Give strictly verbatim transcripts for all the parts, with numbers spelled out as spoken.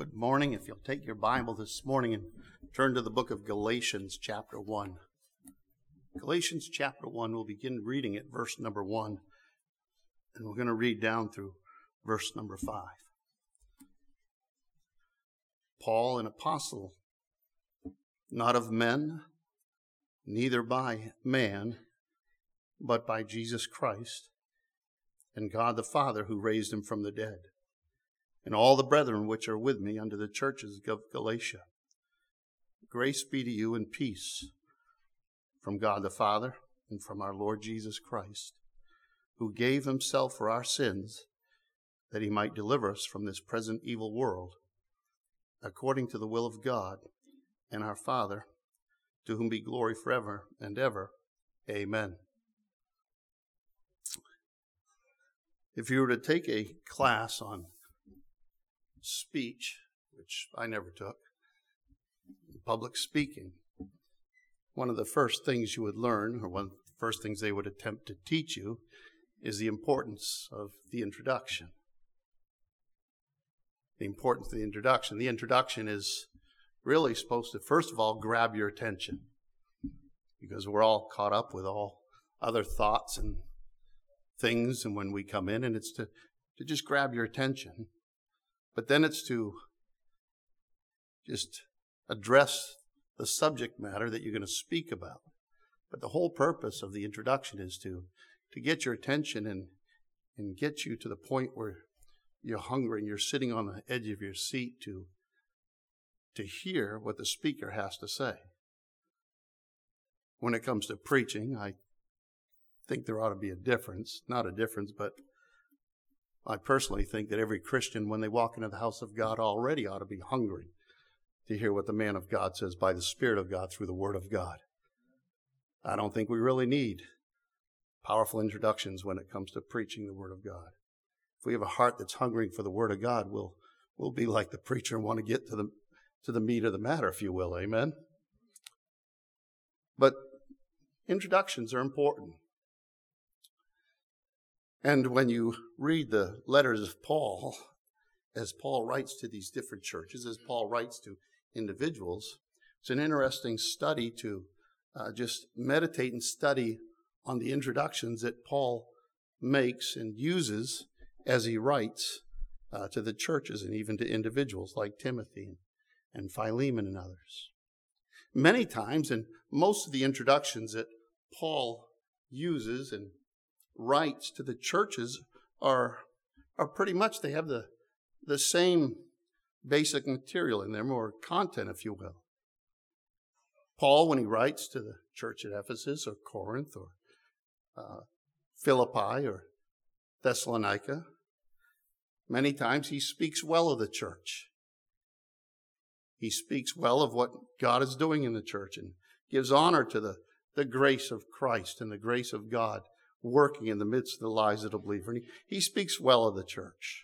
Good morning. If you'll take your Bible this morning and turn to the book of Galatians chapter one. Galatians chapter one, we'll begin reading at verse number one, and we're going to read down through verse number five. Paul, an apostle, not of men, neither by man, but by Jesus Christ, and God the Father who raised him from the dead, and all the brethren which are with me unto the churches of Galatia. Grace be to you and peace from God the Father and from our Lord Jesus Christ, who gave himself for our sins, that he might deliver us from this present evil world, according to the will of God and our Father, to whom be glory forever and ever. Amen. If you were to take a class on speech, which I never took, public speaking, one of the first things you would learn, or one of the first things they would attempt to teach you, is the importance of the introduction. The importance of the introduction. The introduction is really supposed to, first of all, grab your attention, because we're all caught up with all other thoughts and things, and when we come in, and it's to, to just grab your attention. But then it's to just address the subject matter that you're going to speak about. But the whole purpose of the introduction is to, to get your attention and, and get you to the point where you're hungry and you're sitting on the edge of your seat to, to hear what the speaker has to say. When it comes to preaching, I think there ought to be a difference. Not a difference, but I personally think that every Christian, when they walk into the house of God, already ought to be hungry to hear what the man of God says by the Spirit of God through the Word of God. I don't think we really need powerful introductions when it comes to preaching the Word of God. If we have a heart that's hungering for the Word of God, we'll, we'll be like the preacher and want to get to the, to the meat of the matter, if you will. Amen? But introductions are important. And when you read the letters of Paul, as Paul writes to these different churches, as Paul writes to individuals, it's an interesting study to uh, just meditate and study on the introductions that Paul makes and uses as he writes uh, to the churches and even to individuals like Timothy and Philemon and others. Many times, and most of the introductions that Paul uses and writes to the churches are are pretty much, they have the the same basic material in there, more content, if you will. Paul, when he writes to the church at Ephesus or Corinth or uh, Philippi or Thessalonica, many times he speaks well of the church. He speaks well of what God is doing in the church and gives honor to the, the grace of Christ and the grace of God working in the midst of the lives of the believer. And he, he speaks well of the church.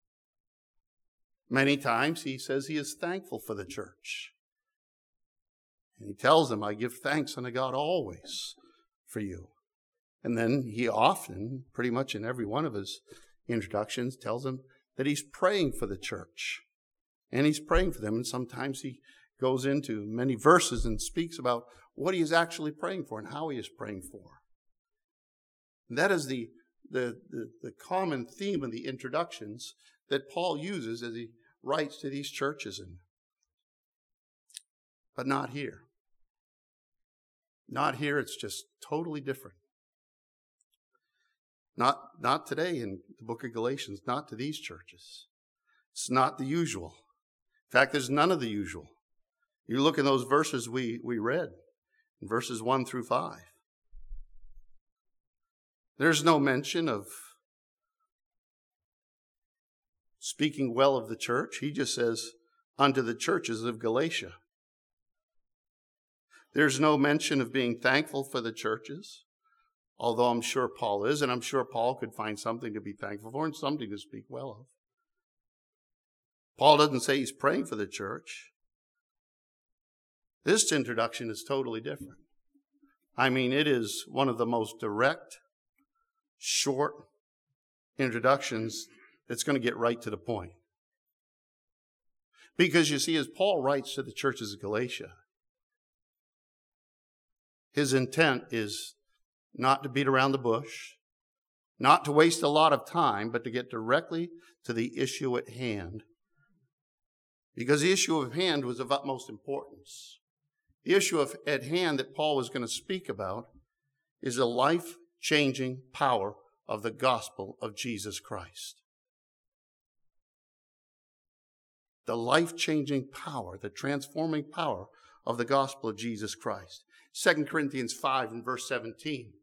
Many times he says he is thankful for the church. And he tells them, I give thanks unto God always for you. And then he often, pretty much in every one of his introductions, tells them that he's praying for the church. And he's praying for them. And sometimes he goes into many verses and speaks about what he is actually praying for and how he is praying for. And that is the, the, the, the common theme of the introductions that Paul uses as he writes to these churches. And, but not here. Not here, it's just totally different. Not, not today in the book of Galatians, not to these churches. It's not the usual. In fact, there's none of the usual. You look in those verses we, we read, in verses one through five. There's no mention of speaking well of the church. He just says, unto the churches of Galatia. There's no mention of being thankful for the churches, although I'm sure Paul is, and I'm sure Paul could find something to be thankful for and something to speak well of. Paul doesn't say he's praying for the church. This introduction is totally different. I mean, it is one of the most direct, short introductions that's going to get right to the point. Because you see, as Paul writes to the churches of Galatia, his intent is not to beat around the bush, not to waste a lot of time, but to get directly to the issue at hand. Because the issue at hand was of utmost importance. The issue of, at hand that Paul was going to speak about is the life-changing power of the gospel of Jesus Christ. The life-changing power, the transforming power of the gospel of Jesus Christ. Second Corinthians five and verse seventeen.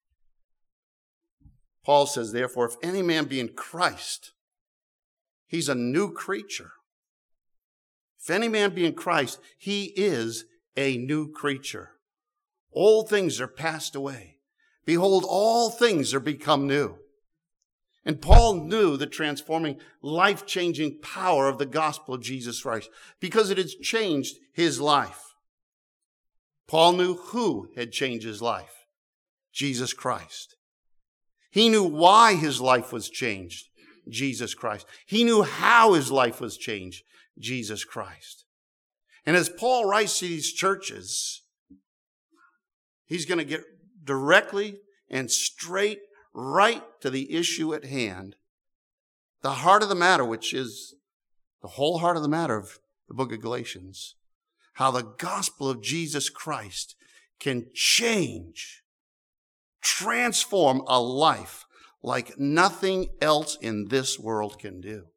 Paul says, therefore, if any man be in Christ, he's a new creature. If any man be in Christ, he is a new creature. Old things are passed away. Behold, all things are become new. And Paul knew the transforming, life-changing power of the gospel of Jesus Christ because it has changed his life. Paul knew who had changed his life. Jesus Christ. He knew why his life was changed. Jesus Christ. He knew how his life was changed. Jesus Christ. And as Paul writes to these churches, he's going to get directly and straight right to the issue at hand. The heart of the matter, which is the whole heart of the matter of the book of Galatians. How the gospel of Jesus Christ can change, transform a life like nothing else in this world can do.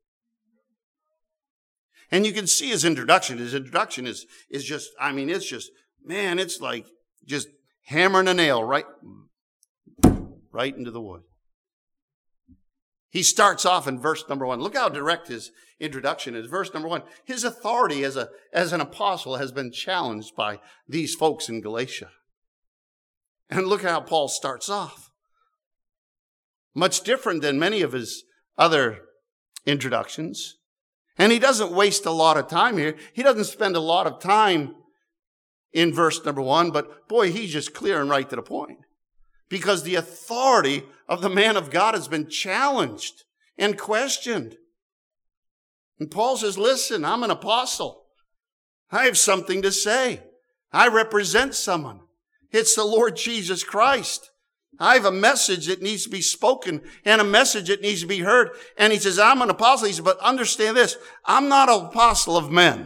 And you can see his introduction. His introduction is, is just, I mean, it's just, man, it's like just hammering a nail right, right into the wood. He starts off in verse number one. Look how direct his introduction is. Verse number one. His authority as a, as an apostle has been challenged by these folks in Galatia. And look how Paul starts off. Much different than many of his other introductions. And he doesn't waste a lot of time here. He doesn't spend a lot of time in verse number one, but boy, he's just clear and right to the point. Because the authority of the man of God has been challenged and questioned. And Paul says, listen, I'm an apostle. I have something to say. I represent someone. It's the Lord Jesus Christ. I have a message that needs to be spoken and a message that needs to be heard. And he says, I'm an apostle. He says, but understand this, I'm not an apostle of men.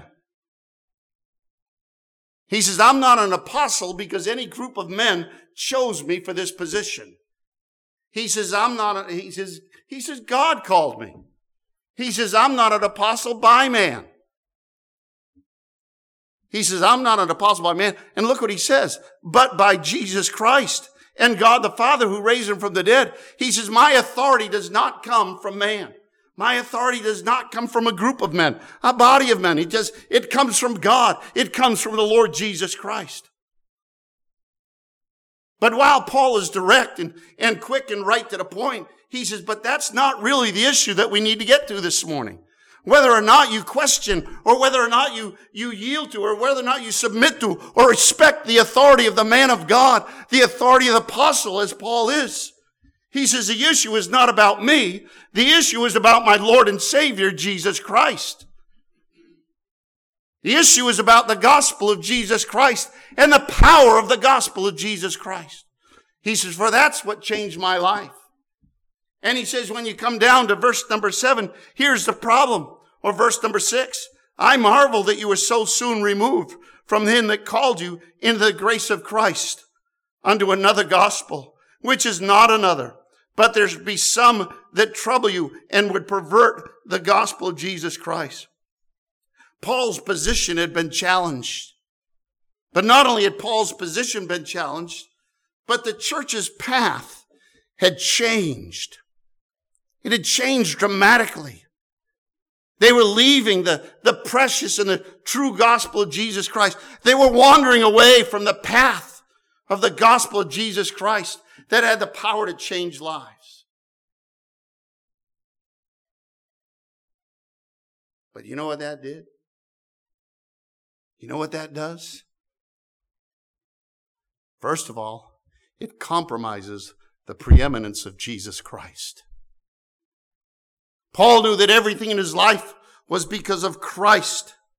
He says, I'm not an apostle because any group of men chose me for this position. He says, I'm not, a, he says, he says, God called me. He says, I'm not an apostle by man. He says, I'm not an apostle by man. And look what he says, but by Jesus Christ and God the Father who raised him from the dead. He says, my authority does not come from man. My authority does not come from a group of men, a body of men. It just, it comes from God. It comes from the Lord Jesus Christ. But while Paul is direct and, and quick and right to the point, he says, but that's not really the issue that we need to get to this morning. Whether or not you question, or whether or not you, you yield to, or whether or not you submit to, or respect the authority of the man of God, the authority of the apostle as Paul is. He says the issue is not about me. The issue is about my Lord and Savior, Jesus Christ. The issue is about the gospel of Jesus Christ and the power of the gospel of Jesus Christ. He says, for that's what changed my life. And he says, when you come down to verse number seven, here's the problem. Or verse number six, I marvel that you were so soon removed from him that called you into the grace of Christ unto another gospel, which is not another. But there be some that trouble you and would pervert the gospel of Jesus Christ. Paul's position had been challenged. But not only had Paul's position been challenged, but the church's path had changed. It had changed dramatically. They were leaving the, the precious and the true gospel of Jesus Christ. They were wandering away from the path of the gospel of Jesus Christ that had the power to change lives. But you know what that did? You know what that does? First of all, it compromises the preeminence of Jesus Christ. Paul knew that everything in his life was because of Christ.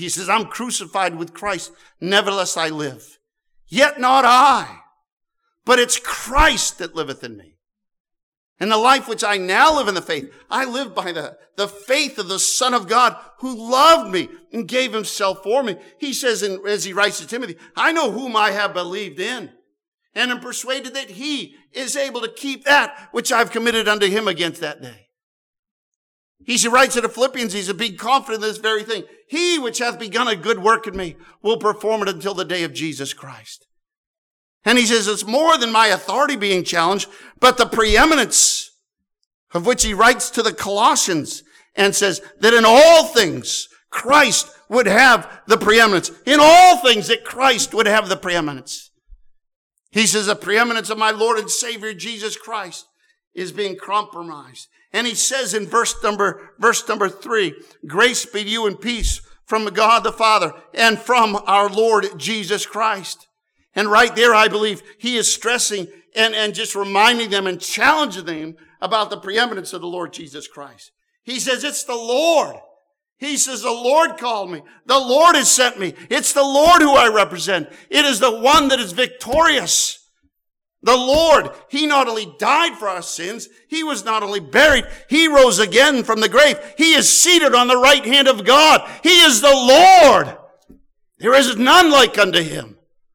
He says, I'm crucified with Christ. Nevertheless I live. Yet not I, but it's Christ that liveth in me. And the life which I now live in the faith, I live by the, the faith of the Son of God who loved me and gave himself for me. He says, in, as he writes to Timothy, I know whom I have believed in, and am persuaded that he is able to keep that which I've committed unto him against that day. He writes to the Philippians, he's a big confident in this very thing. He which hath begun a good work in me will perform it until the day of Jesus Christ. And he says, it's more than my authority being challenged, but the preeminence of which he writes to the Colossians and says that in all things Christ would have the preeminence. In all things that Christ would have the preeminence. He says the preeminence of my Lord and Savior Jesus Christ is being compromised. And he says in verse number, verse number three, grace be to you and peace from God the Father and from our Lord Jesus Christ. And right there, I believe he is stressing and, and just reminding them and challenging them about the preeminence of the Lord Jesus Christ. He says, it's the Lord. He says, the Lord called me. The Lord has sent me. It's the Lord who I represent. It is the one that is victorious. The Lord, he not only died for our sins, he was not only buried, he rose again from the grave. He is seated on the right hand of God. He is the Lord. There is none like unto him.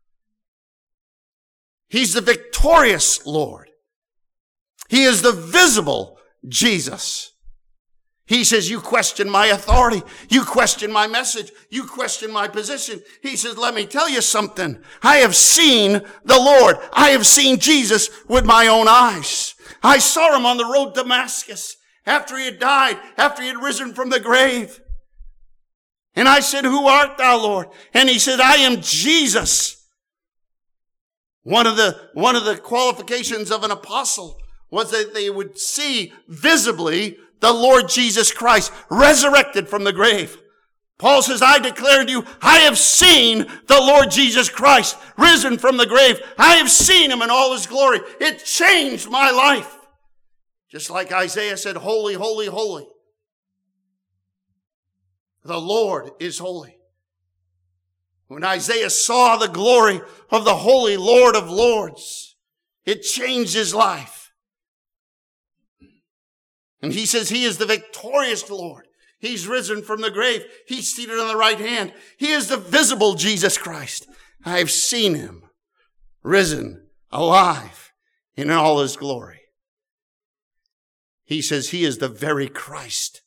He's the victorious Lord. He is the visible Jesus. He says, you question my authority. You question my message. You question my position. He says, let me tell you something. I have seen the Lord. I have seen Jesus with my own eyes. I saw him on the road to Damascus after he had died, after he had risen from the grave. And I said, who art thou, Lord? And he said, I am Jesus. One of the, one of the qualifications of an apostle was that they would see visibly the Lord Jesus Christ resurrected from the grave. Paul says, I declare to you, I have seen the Lord Jesus Christ risen from the grave. I have seen him in all his glory. It changed my life. Just like Isaiah said, holy, holy, holy. The Lord is holy. When Isaiah saw the glory of the holy Lord of Lords, it changed his life. And he says he is the victorious Lord. He's risen from the grave. He's seated on the right hand. He is the visible Jesus Christ. I've seen him risen, alive, in all his glory. He says he is the very Christ.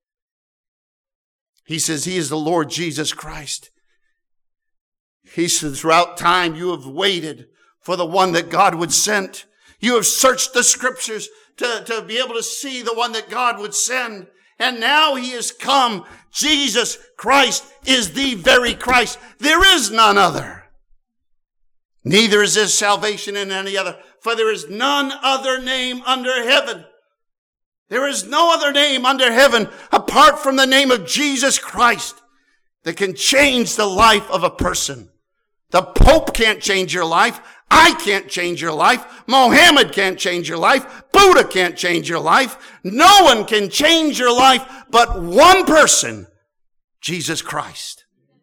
He says he is the Lord Jesus Christ. He says throughout time you have waited for the one that God would send. You have searched the scriptures to, to be able to see the one that God would send. And now he has come. Jesus Christ is the very Christ. There is none other. Neither is there salvation in any other. For there is none other name under heaven. There is no other name under heaven apart from the name of Jesus Christ that can change the life of a person. The Pope can't change your life. I can't change your life. Mohammed can't change your life. Buddha can't change your life. No one can change your life but one person, Jesus Christ.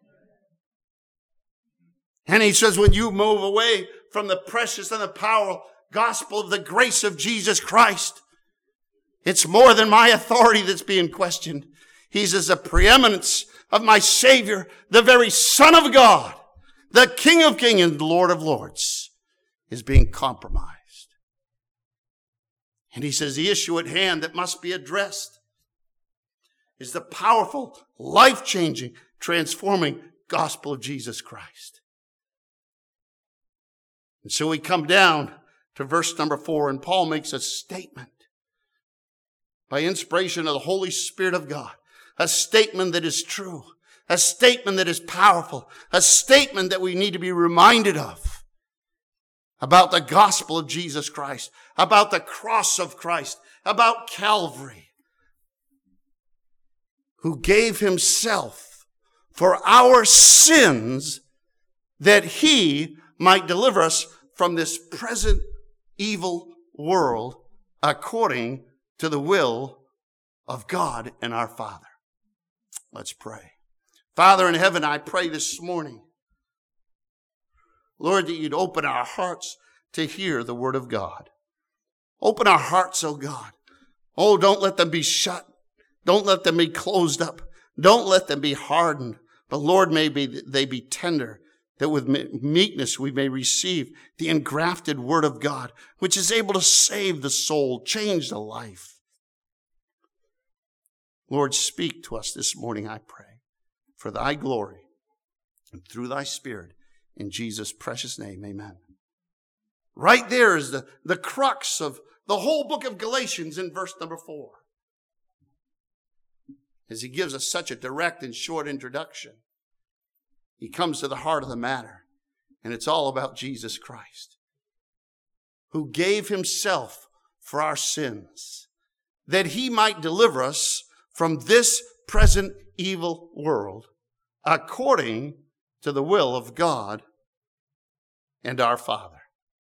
And he says, when you move away from the precious and the powerful gospel of the grace of Jesus Christ, it's more than my authority that's being questioned. He says, the preeminence of my Savior, the very Son of God, the King of Kings and Lord of Lords, is being compromised. And he says the issue at hand that must be addressed is the powerful, life-changing, transforming gospel of Jesus Christ. And so we come down to verse number four, and Paul makes a statement by inspiration of the Holy Spirit of God, a statement that is true, a statement that is powerful, a statement that we need to be reminded of about the gospel of Jesus Christ, about the cross of Christ, about Calvary, who gave himself for our sins that he might deliver us from this present evil world according to the will of God and our Father. Let's pray. Father in heaven, I pray this morning, Lord, that you'd open our hearts to hear the word of God. Open our hearts, oh God. Oh, don't let them be shut. Don't let them be closed up. Don't let them be hardened. But Lord, may be, they be tender, that with meekness we may receive the engrafted word of God, which is able to save the soul, change the life. Lord, speak to us this morning, I pray, for thy glory and through thy Spirit. In Jesus' precious name, amen. Right there is the, the crux of the whole book of Galatians in verse number four. As he gives us such a direct and short introduction, he comes to the heart of the matter. And it's all about Jesus Christ, who gave himself for our sins, that he might deliver us from this present evil world, according to the will of God and our Father.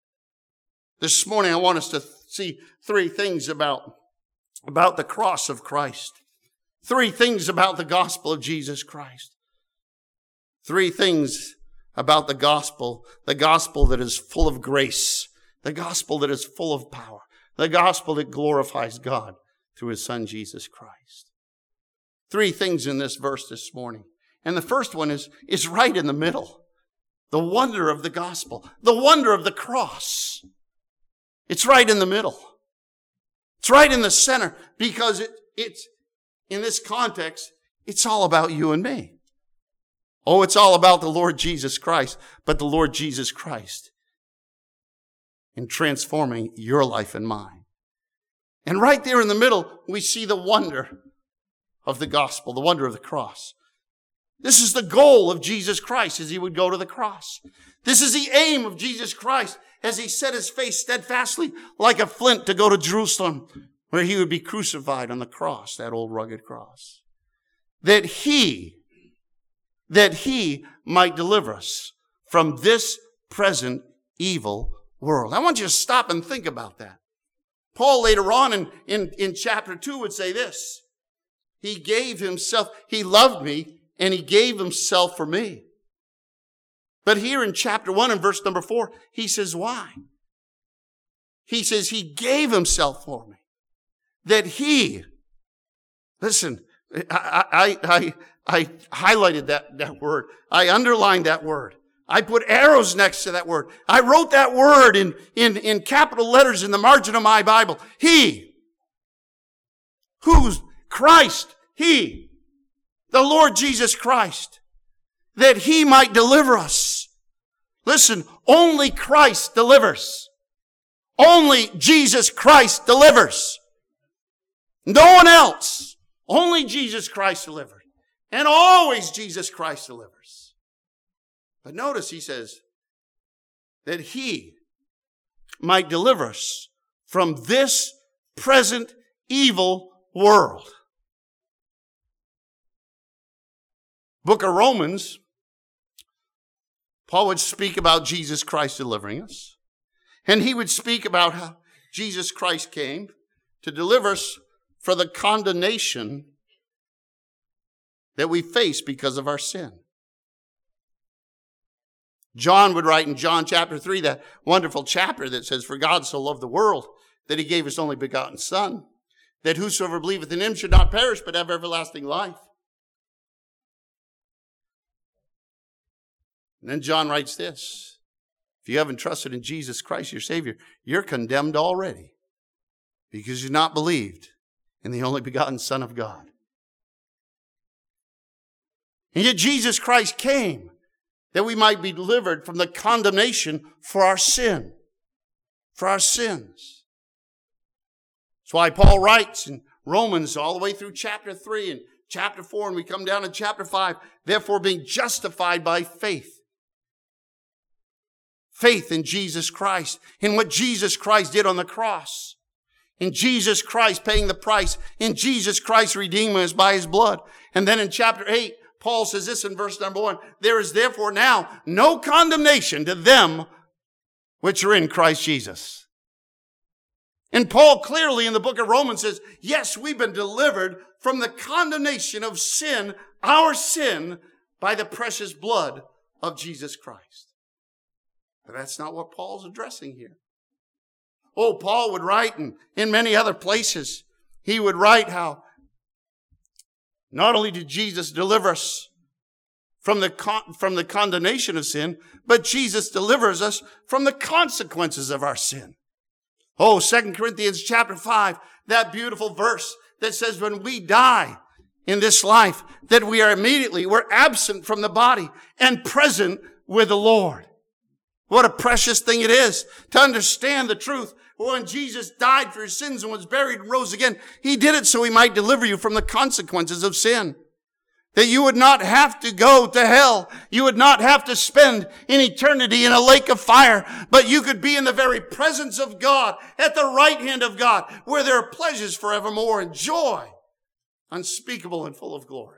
This morning I want us to see three things about, about the cross of Christ. Three things about the gospel of Jesus Christ. Three things about the gospel. The gospel that is full of grace. The gospel that is full of power. The gospel that glorifies God through his Son Jesus Christ. Three things in this verse this morning. And the first one is, is right in the middle. The wonder of the gospel. The wonder of the cross. It's right in the middle. It's right in the center, because it, it's, in this context, it's all about you and me. Oh, it's all about the Lord Jesus Christ, but the Lord Jesus Christ in transforming your life and mine. And right there in the middle, we see the wonder of the gospel, the wonder of the cross. This is the goal of Jesus Christ as he would go to the cross. This is the aim of Jesus Christ as he set his face steadfastly like a flint to go to Jerusalem, where he would be crucified on the cross, that old rugged cross. That he, that he might deliver us from this present evil world. I want you to stop and think about that. Paul later on in, in, in chapter two would say this. He gave himself, he loved me, and he gave himself for me. But here in chapter one and verse number four, he says, why? He says he gave himself for me. That he, listen, I, I, I, I highlighted that, that word. I underlined that word. I put arrows next to that word. I wrote that word in, in, in capital letters in the margin of my Bible. He. Who's Christ? He. The Lord Jesus Christ. That he might deliver us. Listen, only Christ delivers. Only Jesus Christ delivers. No one else. Only Jesus Christ delivered. And always Jesus Christ delivers. But notice he says that he might deliver us from this present evil world. Book of Romans, Paul would speak about Jesus Christ delivering us. And he would speak about how Jesus Christ came to deliver us from the condemnation that we face because of our sin. John would write in John chapter three, that wonderful chapter that says, for God so loved the world that he gave his only begotten Son, that whosoever believeth in him should not perish but have everlasting life. And then John writes this, if you haven't trusted in Jesus Christ, your Savior, you're condemned already because you've not believed in the only begotten Son of God. And yet Jesus Christ came that we might be delivered from the condemnation for our sin, for our sins. That's why Paul writes in Romans all the way through chapter three and chapter four, and we come down to chapter five, therefore being justified by faith. Faith in Jesus Christ, in what Jesus Christ did on the cross. In Jesus Christ paying the price. In Jesus Christ redeeming us by his blood. And then in chapter eight, Paul says this in verse number one, there is therefore now no condemnation to them which are in Christ Jesus. And Paul clearly in the book of Romans says, yes, we've been delivered from the condemnation of sin, our sin, by the precious blood of Jesus Christ. But that's not what Paul's addressing here. Oh, Paul would write, and in many other places, he would write how not only did Jesus deliver us from the, con- from the condemnation of sin, but Jesus delivers us from the consequences of our sin. Oh, Second Corinthians chapter five, that beautiful verse that says when we die in this life, that we are immediately, we're absent from the body and present with the Lord. What a precious thing it is to understand the truth. When Jesus died for your sins and was buried and rose again, he did it so he might deliver you from the consequences of sin. That you would not have to go to hell. You would not have to spend an eternity in a lake of fire, but you could be in the very presence of God, at the right hand of God, where there are pleasures forevermore and joy unspeakable and full of glory.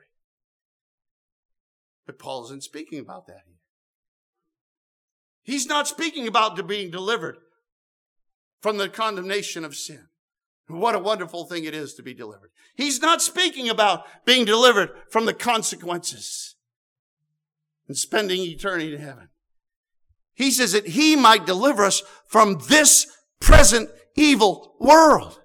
But Paul isn't speaking about that here. He's not speaking about being delivered from the condemnation of sin. What a wonderful thing it is to be delivered. He's not speaking about being delivered from the consequences and spending eternity in heaven. He says that he might deliver us from this present evil world.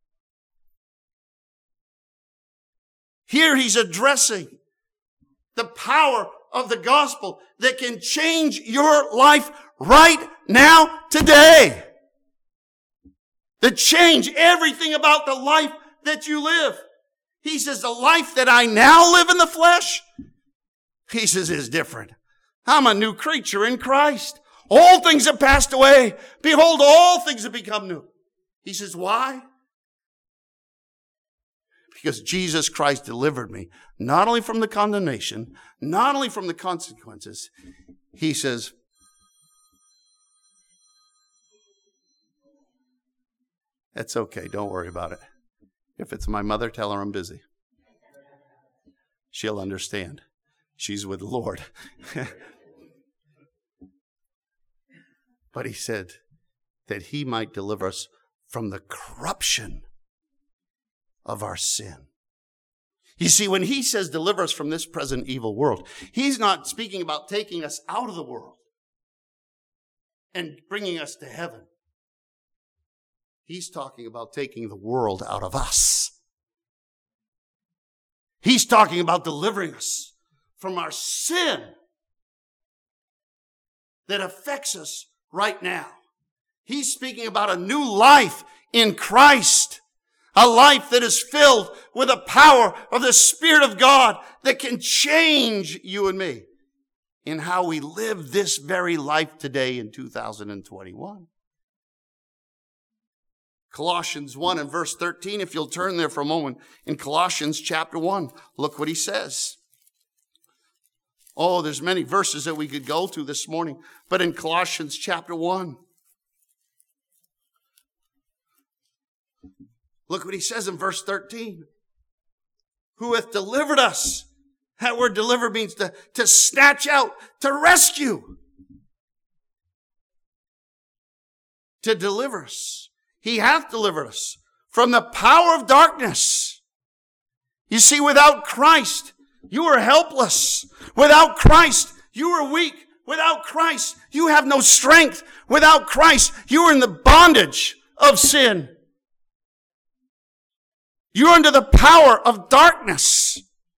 Here he's addressing the power of the gospel that can change your life right now, today. That change everything about the life that you live. He says, the life that I now live in the flesh, he says, is different. I'm a new creature in Christ. All things have passed away. Behold, all things have become new. He says, why? Because Jesus Christ delivered me, not only from the condemnation, not only from the consequences. He says, that's okay. Don't worry about it. If it's my mother, tell her I'm busy. She'll understand. She's with the Lord. But he said that he might deliver us from the corruption of our sin. You see, when he says deliver us from this present evil world, he's not speaking about taking us out of the world and bringing us to heaven. He's talking about taking the world out of us. He's talking about delivering us from our sin that affects us right now. He's speaking about a new life in Christ. A life that is filled with the power of the Spirit of God that can change you and me in how we live this very life today in two thousand twenty-one. Colossians one and verse thirteen, if you'll turn there for a moment, in Colossians chapter one, look what he says. Oh, there's many verses that we could go to this morning, but in Colossians chapter one, look what he says in verse thirteen. Who hath delivered us? That word deliver means to, to snatch out, to rescue. To deliver us. He hath delivered us from the power of darkness. You see, without Christ, you are helpless. Without Christ, you are weak. Without Christ, you have no strength. Without Christ, you are in the bondage of sin. You're under the power of darkness.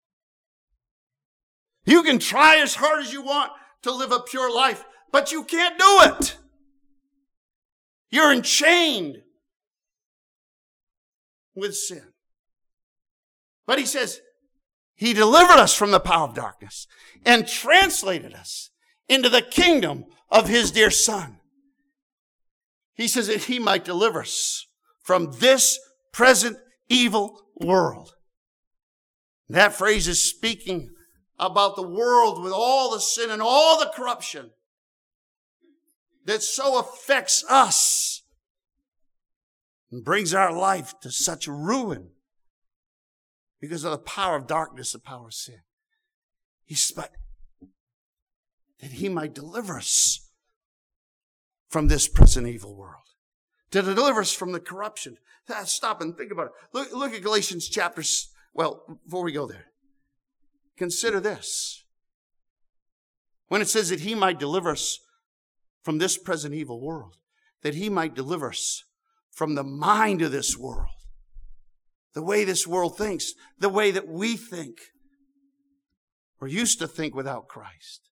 You can try as hard as you want to live a pure life, but you can't do it. You're enchained with sin. But he says, he delivered us from the power of darkness and translated us into the kingdom of his dear Son. He says that he might deliver us from this present evil world. That phrase is speaking about the world with all the sin and all the corruption that so affects us and brings our life to such ruin because of the power of darkness, the power of sin. He's but that he might deliver us from this present evil world. To deliver us from the corruption. Stop and think about it. Look, look at Galatians chapter, well, before we go there. Consider this. When it says that he might deliver us from this present evil world, that he might deliver us from the mind of this world, the way this world thinks, the way that we think, or used to think without Christ.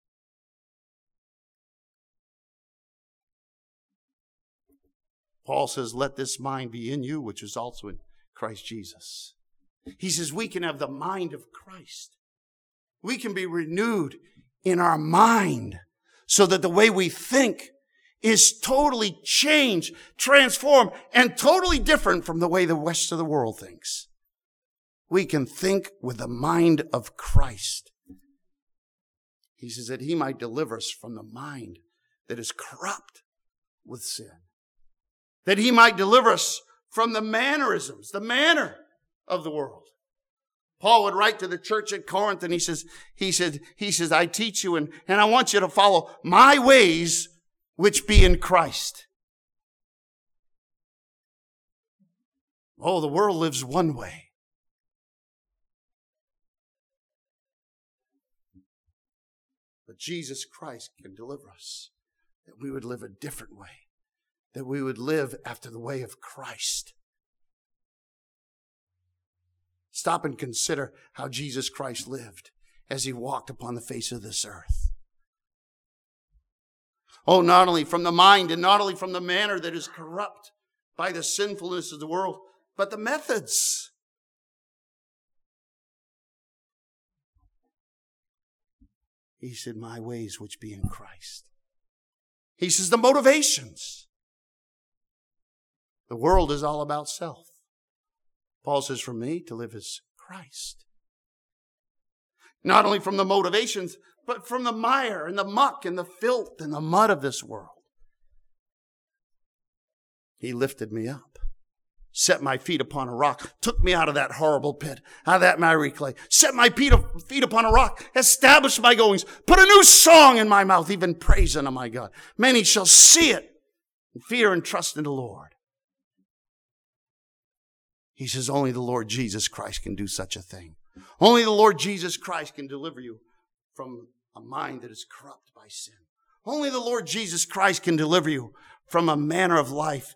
Paul says, let this mind be in you, which is also in Christ Jesus. He says we can have the mind of Christ. We can be renewed in our mind so that the way we think is totally changed, transformed, and totally different from the way the rest of the world thinks. We can think with the mind of Christ. He says that he might deliver us from the mind that is corrupt with sin. That he might deliver us from the mannerisms, the manner of the world. Paul would write to the church at Corinth and he says, he said, he says, I teach you and, and I want you to follow my ways which be in Christ. Oh, the world lives one way. But Jesus Christ can deliver us, that we would live a different way, that we would live after the way of Christ. Stop and consider how Jesus Christ lived as he walked upon the face of this earth. Oh, not only from the mind and not only from the manner that is corrupt by the sinfulness of the world, but the methods. He said, my ways which be in Christ. He says the motivations. The world is all about self. Paul says, for me to live is Christ. Not only from the motivations, but from the mire and the muck and the filth and the mud of this world. He lifted me up, set my feet upon a rock, took me out of that horrible pit, out of that miry clay, set my feet upon a rock, established my goings, put a new song in my mouth, even praise unto my God. Many shall see it and fear and trust in the Lord. He says only the Lord Jesus Christ can do such a thing. Only the Lord Jesus Christ can deliver you from a mind that is corrupt by sin. Only the Lord Jesus Christ can deliver you from a manner of life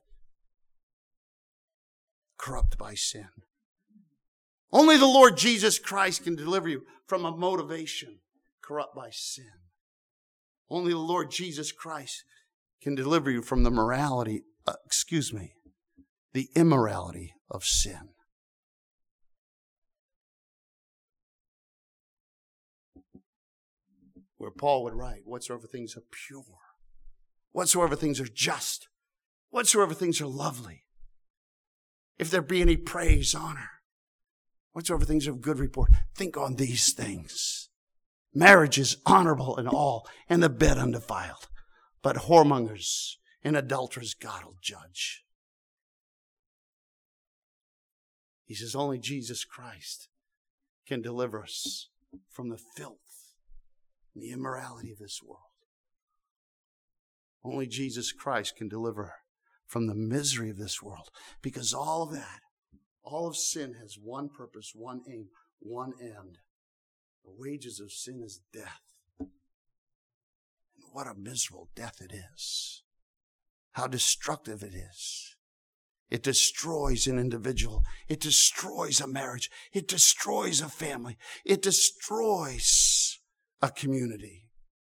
corrupt by sin. Only the Lord Jesus Christ can deliver you from a motivation corrupt by sin. Only the Lord Jesus Christ can deliver you from the morality, uh, excuse me, the immorality of sin. Where Paul would write, whatsoever things are pure, whatsoever things are just, whatsoever things are lovely, if there be any praise, honor, whatsoever things are of good report, think on these things. Marriage is honorable in all, and the bed undefiled, but whoremongers and adulterers God will judge. He says only Jesus Christ can deliver us from the filth and the immorality of this world. Only Jesus Christ can deliver from the misery of this world. Because all of that, all of sin has one purpose, one aim, one end. The wages of sin is death. And what a miserable death it is. How destructive it is. It destroys an individual. It destroys a marriage. It destroys a family. It destroys a community.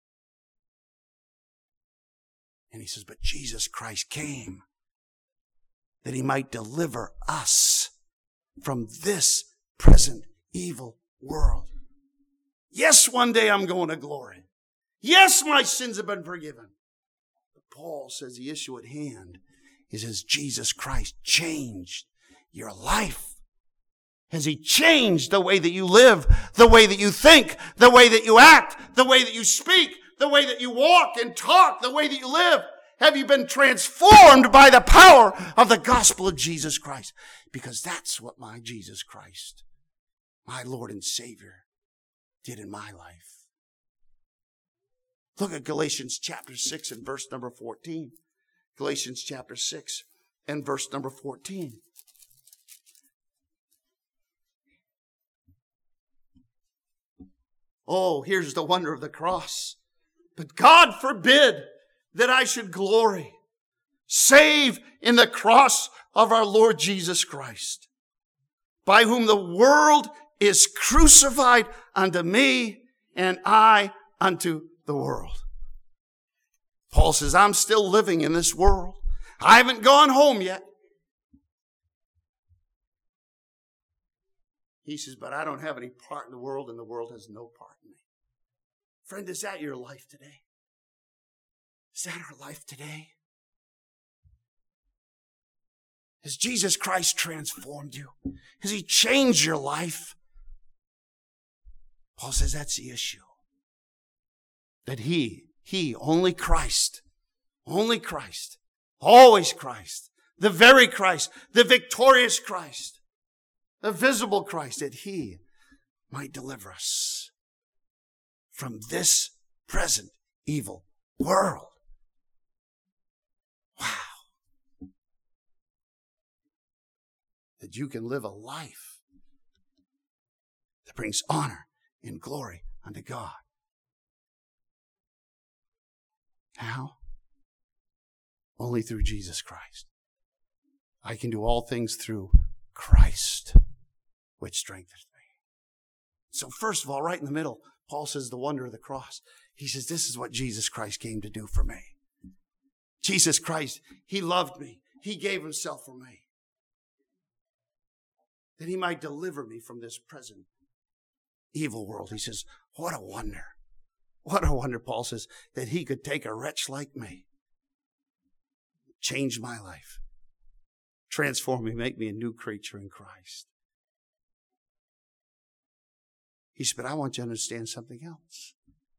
And he says, but Jesus Christ came that he might deliver us from this present evil world. Yes, one day I'm going to glory. Yes, my sins have been forgiven. But Paul says the issue at hand is, has Jesus Christ changed your life? Has he changed the way that you live, the way that you think, the way that you act, the way that you speak, the way that you walk and talk, the way that you live? Have you been transformed by the power of the gospel of Jesus Christ? Because that's what my Jesus Christ, my Lord and Savior, did in my life. Look at Galatians chapter six and verse number fourteen. Galatians chapter six and verse number fourteen. Oh, here's the wonder of the cross. But God forbid that I should glory, save in the cross of our Lord Jesus Christ, by whom the world is crucified unto me, and I unto the world. Paul says, I'm still living in this world. I haven't gone home yet. He says, but I don't have any part in the world, and the world has no part in me. Friend, is that your life today? Is that our life today? Has Jesus Christ transformed you? Has He changed your life? Paul says that's the issue. That He, He, only Christ, only Christ, always Christ, the very Christ, the victorious Christ, the visible Christ, that He might deliver us from this present evil world. Wow. That you can live a life that brings honor and glory unto God. How? Only through Jesus Christ. I can do all things through Christ, which strengthens me. So first of all, right in the middle, Paul says the wonder of the cross. He says, this is what Jesus Christ came to do for me. Jesus Christ, He loved me. He gave Himself for me. That He might deliver me from this present evil world. He says, what a wonder. What a wonder, Paul says, that He could take a wretch like me, change my life, transform me, make me a new creature in Christ. He said, but I want you to understand something else.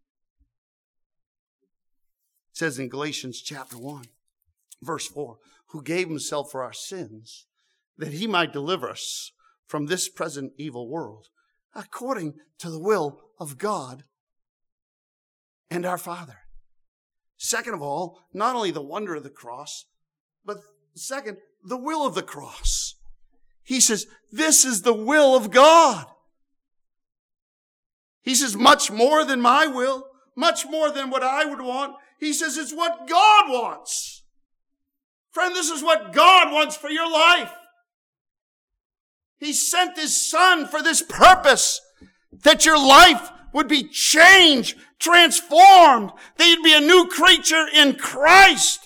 It says in Galatians chapter one, verse four, who gave Himself for our sins, that He might deliver us from this present evil world, according to the will of God and our Father. Second of all, not only the wonder of the cross, but second, the will of the cross. He says, this is the will of God. He says, much more than my will, much more than what I would want. He says, it's what God wants. Friend, this is what God wants for your life. He sent His Son for this purpose, that your life would be changed, transformed, that you'd be a new creature in Christ.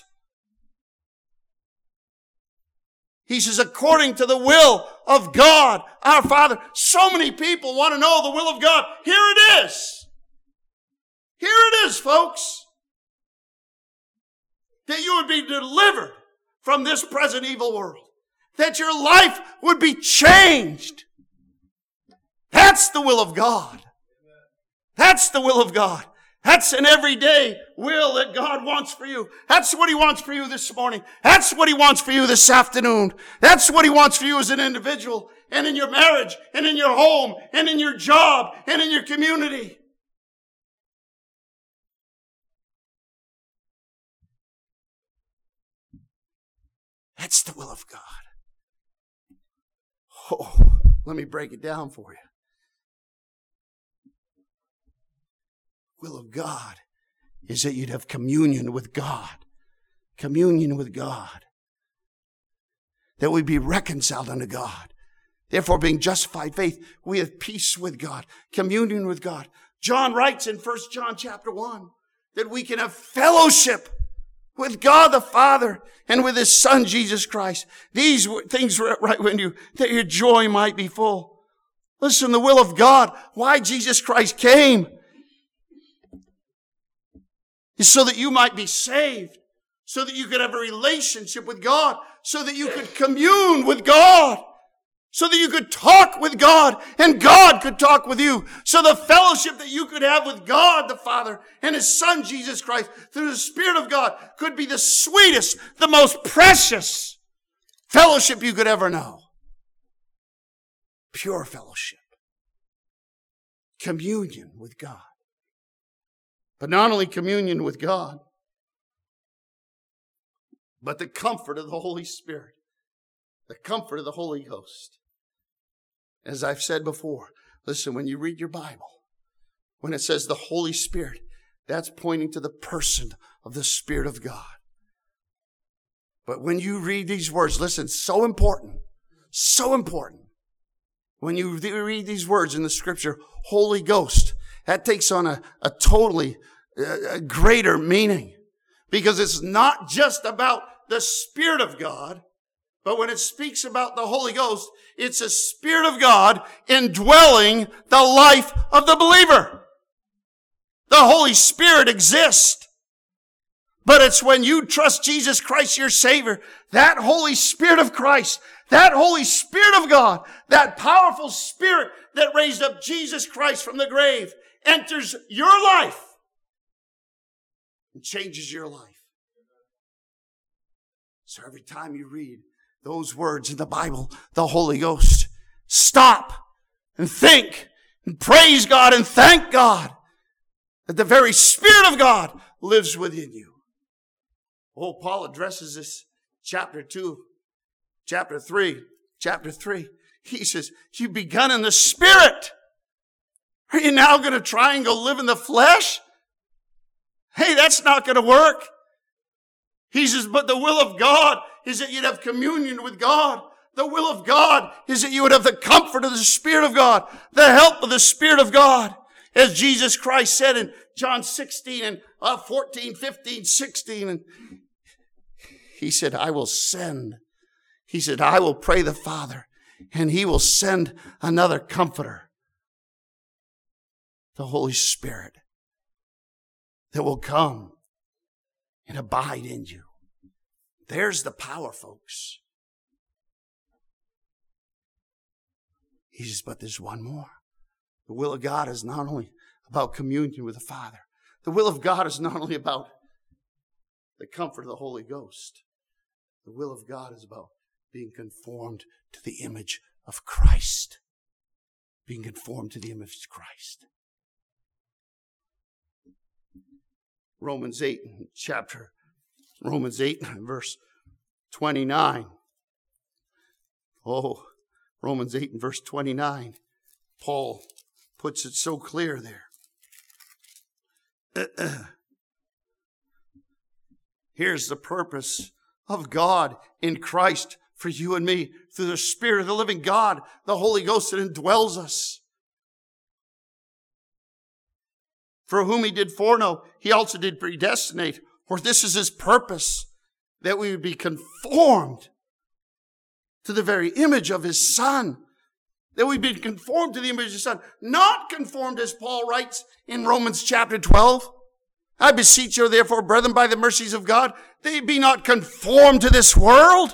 He says, according to the will of God, our Father. So many people want to know the will of God. Here it is. Here it is, folks. That you would be delivered from this present evil world. That your life would be changed. That's the will of God. That's the will of God. That's an everyday will that God wants for you. That's what He wants for you this morning. That's what He wants for you this afternoon. That's what He wants for you as an individual, and in your marriage, and in your home, and in your job, and in your community. That's the will of God. Oh, let me break it down for you. Will of God is that you'd have communion with God. Communion with God. That we be reconciled unto God. Therefore, being justified faith, we have peace with God. Communion with God. John writes in First John chapter one that we can have fellowship with God the Father and with His Son Jesus Christ. These things right when you, that your joy might be full. Listen, the will of God, why Jesus Christ came, is so that you might be saved, so that you could have a relationship with God, so that you could commune with God, so that you could talk with God, and God could talk with you. So the fellowship that you could have with God the Father and His Son Jesus Christ through the Spirit of God could be the sweetest, the most precious fellowship you could ever know. Pure fellowship. Communion with God. But not only communion with God, but the comfort of the Holy Spirit. The comfort of the Holy Ghost. As I've said before, listen, when you read your Bible, when it says the Holy Spirit, That's pointing to the person of the Spirit of God. But when you read these words, listen, so important, so important. When you read these words in the Scripture, Holy Ghost, that takes on a, a totally uh, a greater meaning. Because it's not just about the Spirit of God, but when it speaks about the Holy Ghost, it's a Spirit of God indwelling the life of the believer. The Holy Spirit exists. But it's when you trust Jesus Christ, your Savior, that Holy Spirit of Christ, that Holy Spirit of God, that powerful Spirit that raised up Jesus Christ from the grave, enters your life and changes your life. So every time you read those words in the Bible, the Holy Ghost, stop and think and praise God and thank God that the very Spirit of God lives within you. Oh, Paul addresses this chapter two, chapter three, chapter three. He says, you've begun in the Spirit. Are you now going to try and go live in the flesh? Hey, that's not going to work. He says, but the will of God is that you'd have communion with God. The will of God is that you would have the comfort of the Spirit of God, the help of the Spirit of God. As Jesus Christ said in John sixteen and uh, fourteen, fifteen, sixteen, and He said, I will send. He said, I will pray the Father, and He will send another comforter, the Holy Spirit, that will come and abide in you. There's the power, folks. He says, but there's one more. The will of God is not only about communion with the Father. The will of God is not only about the comfort of the Holy Ghost. The will of God is about being conformed to the image of Christ. Being conformed to the image of Christ. Romans eight, chapter, Romans eight, verse twenty-nine. Oh, Romans eight and verse twenty-nine. Paul puts it so clear there. Here's the purpose of God in Christ for you and me through the Spirit of the living God, the Holy Ghost that indwells us. For whom He did foreknow, He also did predestinate. For this is His purpose, that we would be conformed to the very image of His Son. That we've been conformed to the image of His Son. Not conformed, as Paul writes in Romans chapter twelve. I beseech you, therefore, brethren, by the mercies of God, that ye be not conformed to this world.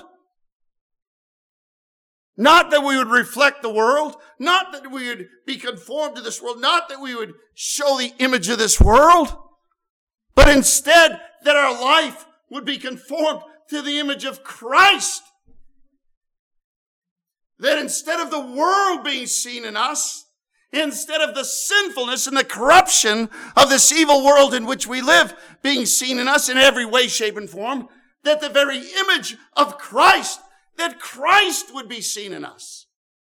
Not that we would reflect the world. Not that we would be conformed to this world. Not that we would show the image of this world. But instead, that our life would be conformed to the image of Christ. That instead of the world being seen in us, instead of the sinfulness and the corruption of this evil world in which we live being seen in us in every way, shape, and form, that the very image of Christ, that Christ would be seen in us.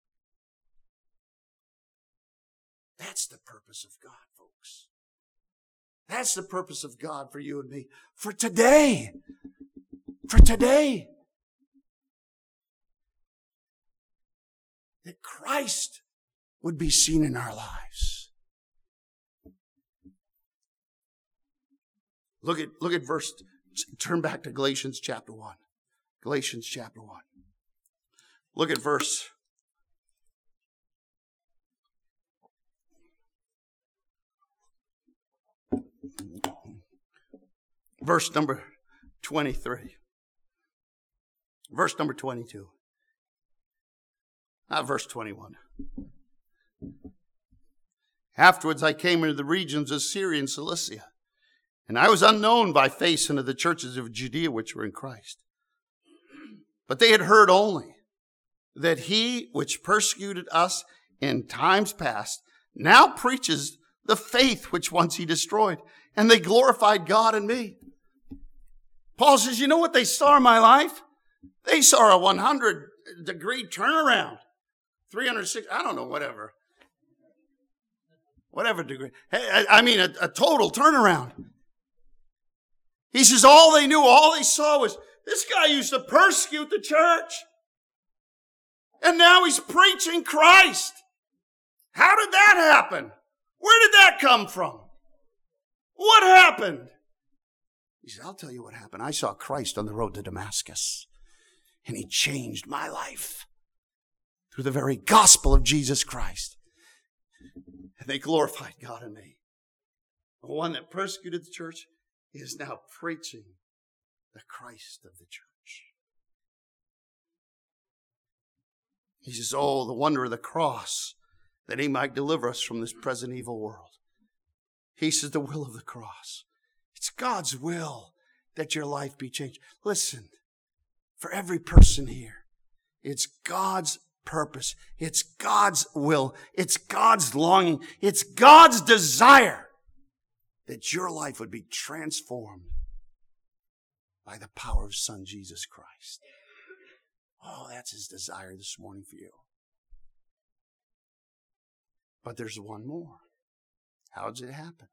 That's the purpose of God, folks. That's the purpose of God for you and me. For today. For today. That Christ would be seen in our lives. Look at, look at verse, turn back to Galatians chapter one. Galatians chapter one. Look at verse verse number twenty-three. Verse number twenty-two. Not verse twenty-one. Afterwards I came into the regions of Syria and Cilicia, and I was unknown by face unto the churches of Judea which were in Christ. But they had heard only that he which persecuted us in times past now preaches the faith which once he destroyed, and they glorified God in me. Paul says, you know what they saw in my life? They saw a one hundred degree turnaround. three hundred sixty, I don't know, whatever. whatever degree. I, I mean, a, a total turnaround. He says all they knew, all they saw was this guy used to persecute the church. And now he's preaching Christ. How did that happen? Where did that come from? What happened? He said, I'll tell you what happened. I saw Christ on the road to Damascus, and he changed my life through the very gospel of Jesus Christ. And they glorified God in me. The one that persecuted the church is now preaching the Christ of the church. He says, oh, the wonder of the cross, that he might deliver us from this present evil world. He says, the will of the cross. It's God's will that your life be changed. Listen, for every person here, it's God's purpose. It's God's will. It's God's longing. It's God's desire that your life would be transformed by the power of His Son, Jesus Christ. Oh, that's His desire this morning for you. But there's one more. How does it happen?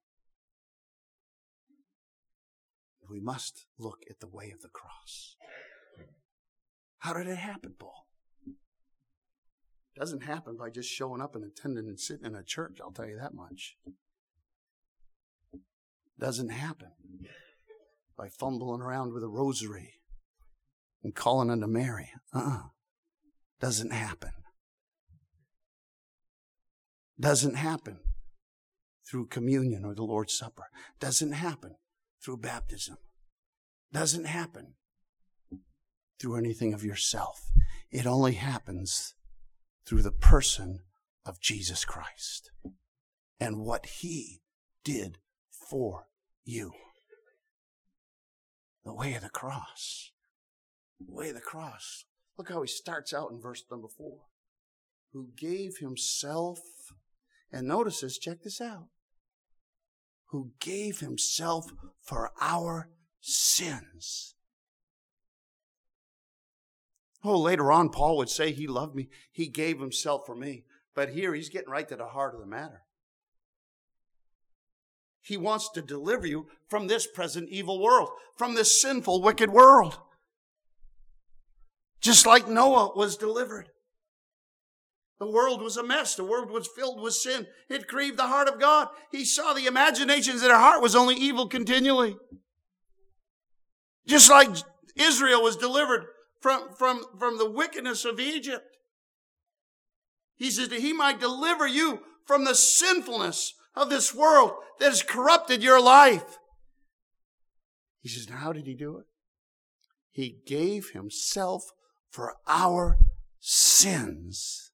We must look at the way of the cross. How did it happen, Paul? It doesn't happen by just showing up and attending and sitting in a church, I'll tell you that much. It doesn't happen by fumbling around with a rosary and calling unto Mary. Uh-uh. Doesn't happen. Doesn't happen through communion or the Lord's Supper. Doesn't happen through baptism. Doesn't happen through anything of yourself. It only happens through the person of Jesus Christ and what He did for you. The way of the cross. The way of the cross. Look how he starts out in verse number four. Who gave Himself, and notice this, check this out. Who gave Himself for our sins. Oh, later on, Paul would say He loved me. He gave Himself for me. But here he's getting right to the heart of the matter. He wants to deliver you from this present evil world, from this sinful, wicked world. Just like Noah was delivered. The world was a mess. The world was filled with sin. It grieved the heart of God. He saw the imaginations in her heart was only evil continually. Just like Israel was delivered from, from, from the wickedness of Egypt. He says that He might deliver you from the sinfulness of this world that has corrupted your life. He says, now how did He do it? He gave Himself for our sins.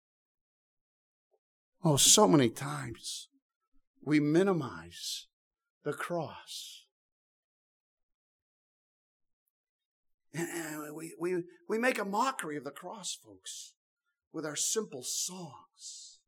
Oh, so many times we minimize the cross. And we, we, we make a mockery of the cross, folks, with our simple songs.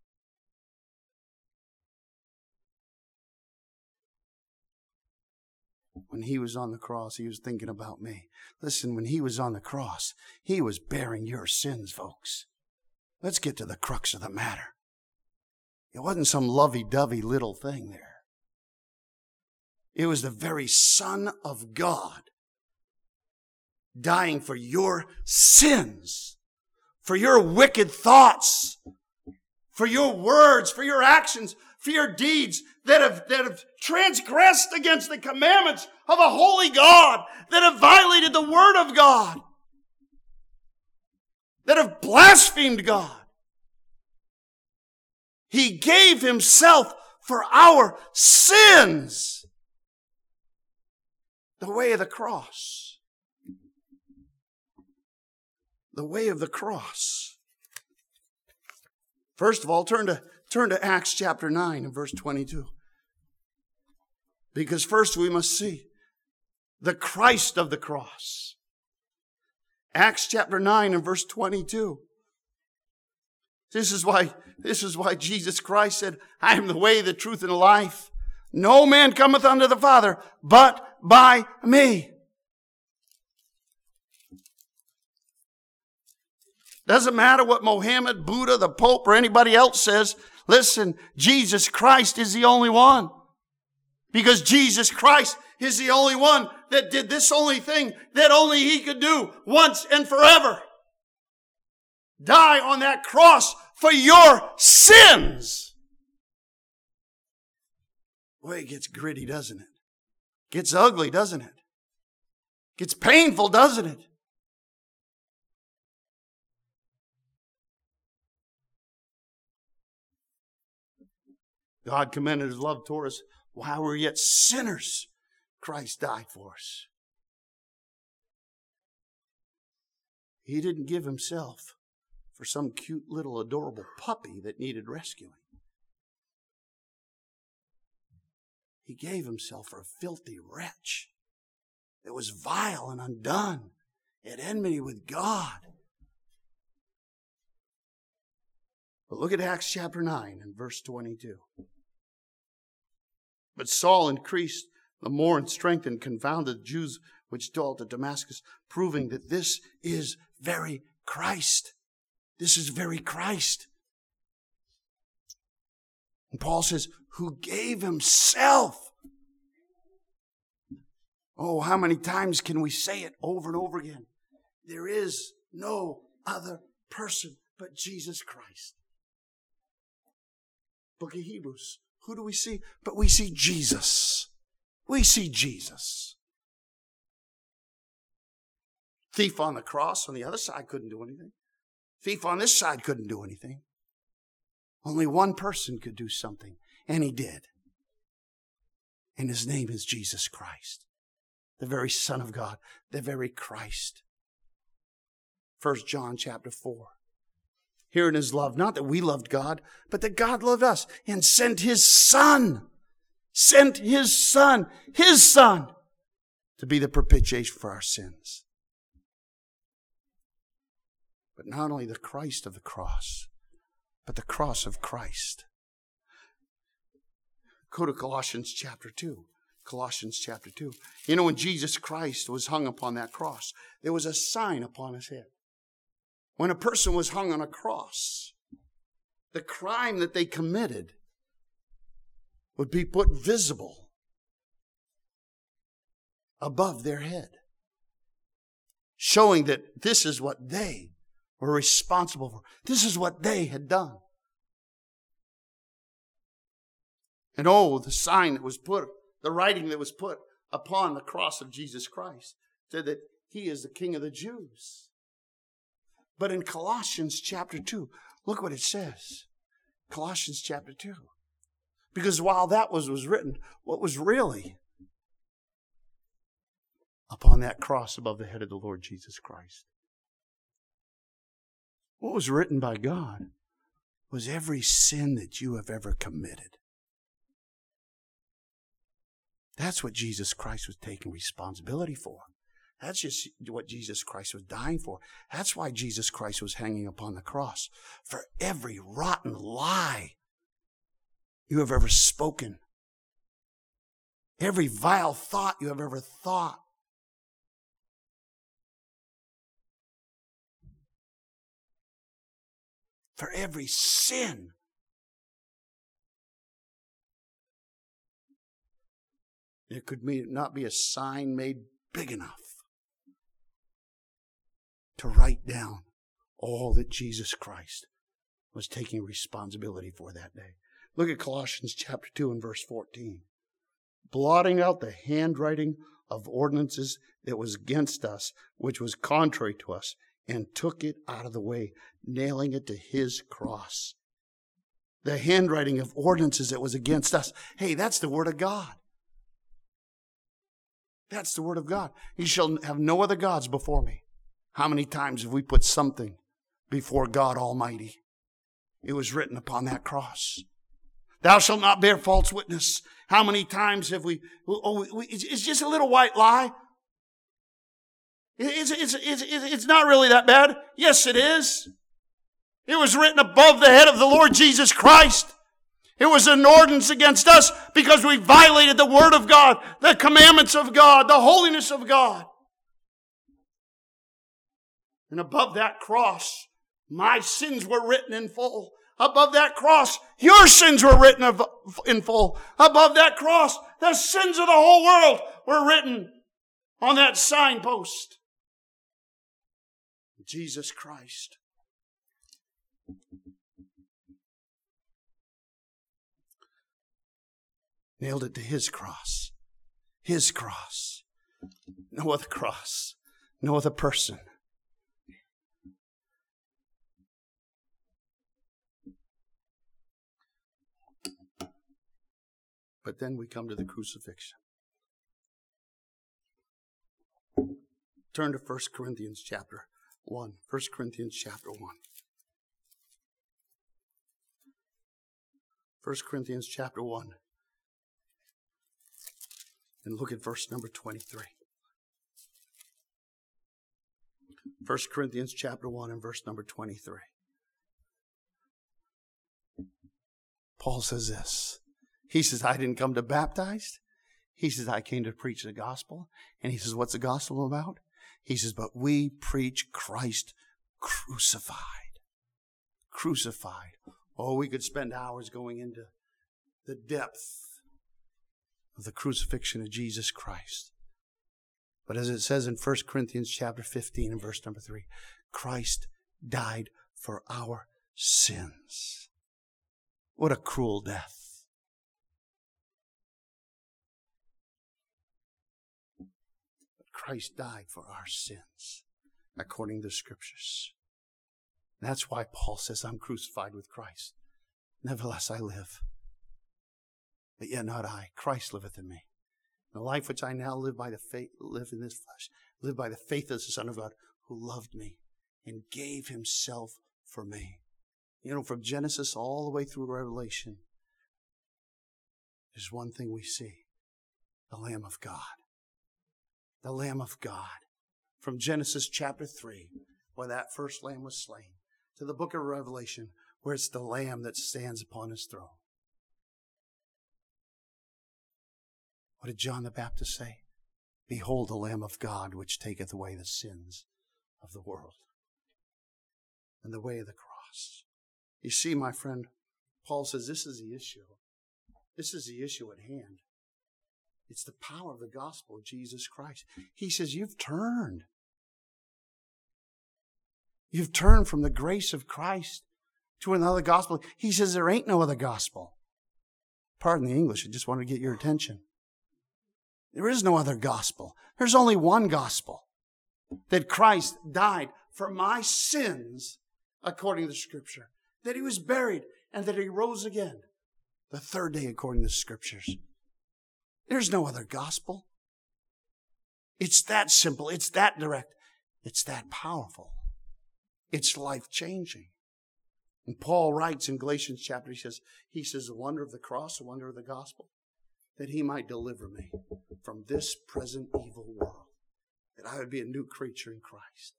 When He was on the cross, He was thinking about me. Listen, when He was on the cross, He was bearing your sins, folks. Let's get to the crux of the matter. It wasn't some lovey-dovey little thing there. It was the very Son of God dying for your sins, for your wicked thoughts, for your words, for your actions, for your deeds that have, that have transgressed against the commandments of a holy God, that have violated the Word of God, that have blasphemed God. He gave Himself for our sins. The way of the cross. The way of the cross. First of all, turn to, turn to Acts chapter nine and verse twenty-two. Because first we must see the Christ of the cross. Acts chapter nine and verse twenty-two. This is why, this is why Jesus Christ said, I am the way, the truth, and the life. No man cometh unto the Father but by me. Doesn't matter what Mohammed, Buddha, the Pope, or anybody else says. Listen, Jesus Christ is the only one. Because Jesus Christ is the only one that did this only thing that only He could do once and forever. Die on that cross for your sins. Boy, it gets gritty, doesn't it? Gets ugly, doesn't it? Gets painful, doesn't it? God commended His love toward us while we were yet sinners. Christ died for us. He didn't give Himself for some cute little adorable puppy that needed rescuing. He gave Himself for a filthy wretch that was vile and undone, at enmity with God. But look at Acts chapter nine and verse twenty-two. But Saul increased the more in strength and confounded the Jews which dwelt at Damascus, proving that this is very Christ. This is very Christ. And Paul says, who gave Himself. Oh, how many times can we say it over and over again? There is no other person but Jesus Christ. Book of Hebrews. Who do we see? But we see Jesus. We see Jesus. Thief on the cross on the other side couldn't do anything. Thief on this side couldn't do anything. Only one person could do something, and He did. And His name is Jesus Christ, the very Son of God, the very Christ. First John chapter four. Herein is love, not that we loved God, but that God loved us and sent His Son, sent His Son, His Son, to be the propitiation for our sins. But not only the Christ of the cross, but the cross of Christ. Go to Colossians chapter two. Colossians chapter two. You know, when Jesus Christ was hung upon that cross, there was a sign upon His head. When a person was hung on a cross, the crime that they committed would be put visible above their head, showing that this is what they were responsible for. This is what they had done. And oh, the sign that was put, the writing that was put upon the cross of Jesus Christ said that He is the King of the Jews. But in Colossians chapter two, look what it says. Colossians chapter two. Because while that was, was written, what was really upon that cross above the head of the Lord Jesus Christ? What was written by God was every sin that you have ever committed. That's what Jesus Christ was taking responsibility for. That's just what Jesus Christ was dying for. That's why Jesus Christ was hanging upon the cross. For every rotten lie you have ever spoken. Every vile thought you have ever thought. For every sin. There could not be a sign made big enough to write down all that Jesus Christ was taking responsibility for that day. Look at Colossians chapter two and verse fourteen. Blotting out the handwriting of ordinances that was against us, which was contrary to us, and took it out of the way, nailing it to His cross. The handwriting of ordinances that was against us. Hey, that's the Word of God. That's the Word of God. You shall have no other gods before me. How many times have we put something before God Almighty? It was written upon that cross. Thou shalt not bear false witness. How many times have we, oh, it's just a little white lie. It's, it's, it's, it's not really that bad. Yes, it is. It was written above the head of the Lord Jesus Christ. It was an ordinance against us because we violated the Word of God, the commandments of God, the holiness of God. And above that cross, my sins were written in full. Above that cross, your sins were written in full. Above that cross, the sins of the whole world were written on that signpost. Jesus Christ. Nailed it to His cross. His cross. No other cross. No other person. But then we come to the crucifixion. Turn to First Corinthians chapter one. First Corinthians chapter one. First Corinthians chapter one. And look at verse number twenty-three. First Corinthians chapter one and verse number twenty-three. Paul says this. He says, I didn't come to baptize. He says, I came to preach the gospel. And he says, what's the gospel about? He says, but we preach Christ crucified. Crucified. Oh, we could spend hours going into the depth of the crucifixion of Jesus Christ. But as it says in First Corinthians chapter fifteen and verse number three, Christ died for our sins. What a cruel death. Christ died for our sins, according to the Scriptures. That's why Paul says, I'm crucified with Christ. Nevertheless I live. But yet not I. Christ liveth in me. The life which I now live by the faith, live in this flesh, live by the faith of the Son of God, who loved me and gave Himself for me. You know, from Genesis all the way through Revelation, there's one thing we see. The Lamb of God. The Lamb of God. From Genesis chapter three, where that first lamb was slain, to the book of Revelation, where it's the Lamb that stands upon His throne. What did John the Baptist say? Behold the Lamb of God, which taketh away the sins of the world. And the way of the cross. You see, my friend, Paul says this is the issue. This is the issue at hand. It's the power of the gospel of Jesus Christ. He says, you've turned. You've turned from the grace of Christ to another gospel. He says there ain't no other gospel. Pardon the English, I just want to get your attention. There is no other gospel. There's only one gospel. That Christ died for my sins, according to the Scripture. That He was buried and that He rose again the third day, according to the Scriptures. There's no other gospel. It's that simple. It's that direct. It's that powerful. It's life-changing. And Paul writes in Galatians chapter, he says, he says, the wonder of the cross, the wonder of the gospel, that He might deliver me from this present evil world, that I would be a new creature in Christ.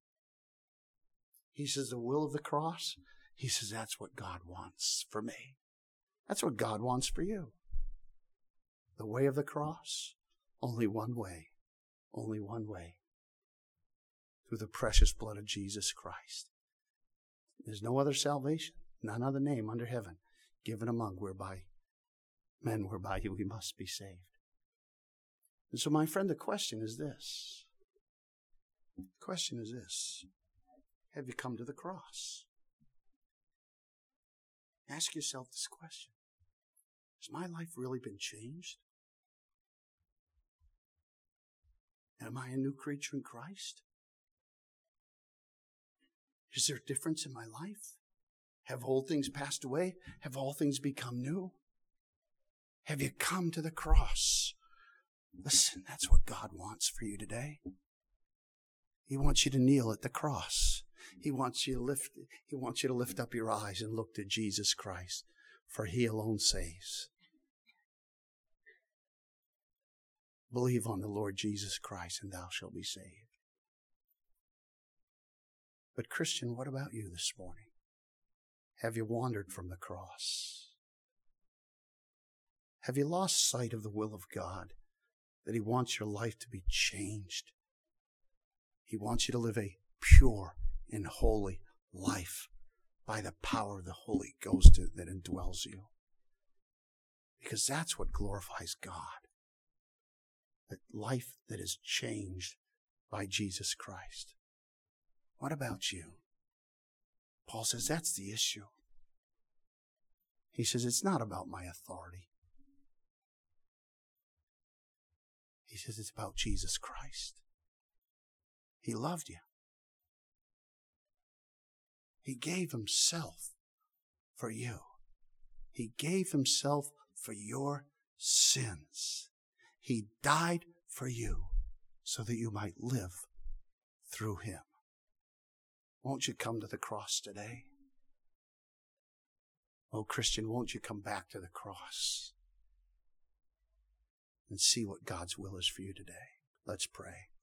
He says, the will of the cross, he says, that's what God wants for me. That's what God wants for you. The way of the cross, only one way, only one way, through the precious blood of Jesus Christ. There's no other salvation, none other name under heaven given among whereby men whereby we must be saved. And so, my friend, the question is this. The question is this. Have you come to the cross? Ask yourself this question. Has my life really been changed? Am I a new creature in Christ? Is there a difference in my life? Have old things passed away? Have all things become new? Have you come to the cross? Listen, that's what God wants for you today. He wants you to kneel at the cross. He wants you to lift, He wants you to lift up your eyes and look to Jesus Christ, for He alone saves. Believe on the Lord Jesus Christ and thou shalt be saved. But Christian, what about you this morning? Have you wandered from the cross? Have you lost sight of the will of God, that He wants your life to be changed? He wants you to live a pure and holy life by the power of the Holy Ghost that indwells you. Because that's what glorifies God. A life that is changed by Jesus Christ. What about you? Paul says that's the issue. He says it's not about my authority. He says it's about Jesus Christ. He loved you. He gave himself for you. He gave himself for your sins. He died for you so that you might live through him. Won't you come to the cross today? Oh, Christian, won't you come back to the cross and see what God's will is for you today? Let's pray.